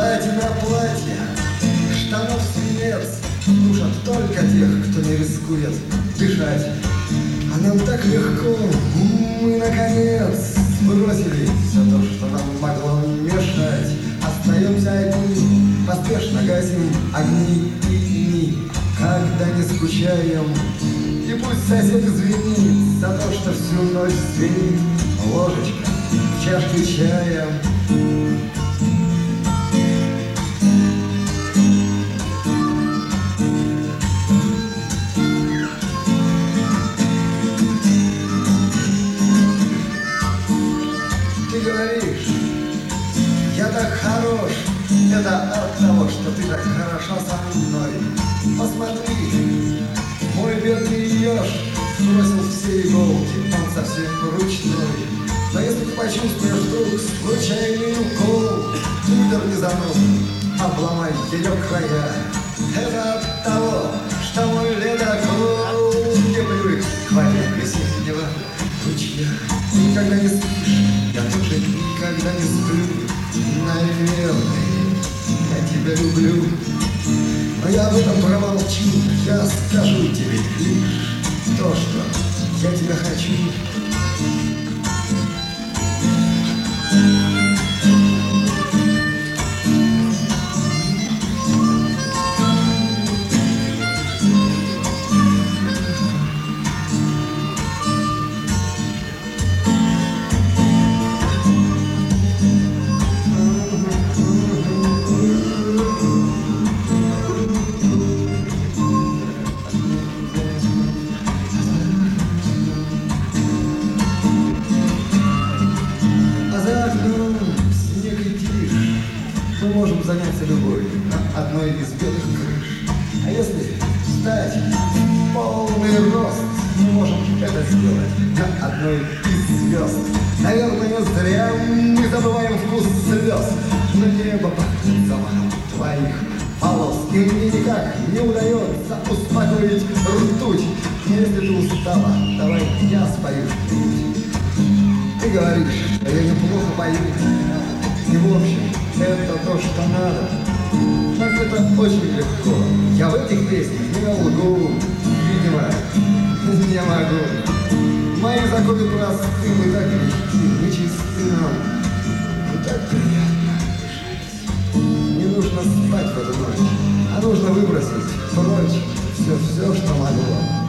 Платье на платье, штанов свинец душат только тех, кто не рискует дышать. А нам так легко, мы наконец бросили все то, что нам могло мешать. Остаемся одни, поспешно гасим огни и когда не скучаем. И пусть сосед извинит за то, что всю ночь звенит ложечка в чашке чая. Ты говоришь, я так хорош, это от того, что ты так хороша со мной. Посмотри, мой бедный еж бросил все иголки, он совсем ручной. Но если ты почувствуешь вдруг случайный укол, выдерни занозу, обломай ее края. Это от того, что мой ледокол не привык к воде весеннего ручья. Никогда не спишь, я тоже никогда не сплю. Наверное, я тебя люблю, но я об этом промолчу. Я скажу тебе лишь то, что я тебя хочу. Мы можем заняться любовью на одной из белых крыш. А если встать в полный рост, мы можем это сделать на одной из звезд. Наверное, зря мы забываем вкус слез, но небо пахнет запахом твоих волос. И мне никак не удается успокоить ртуть. Но если ты устала, давай я спою что-нибудь. Ты говоришь, что я неплохо пою. И в общем, это то, что надо. Так это очень легко. Я в этих песнях не лгу. Видимо, не могу. Мои законы просты, мы так легки, мы чисты нам. Мы так приятно дышать. Не нужно спать в эту ночь, а нужно выбросить прочь все, что могло.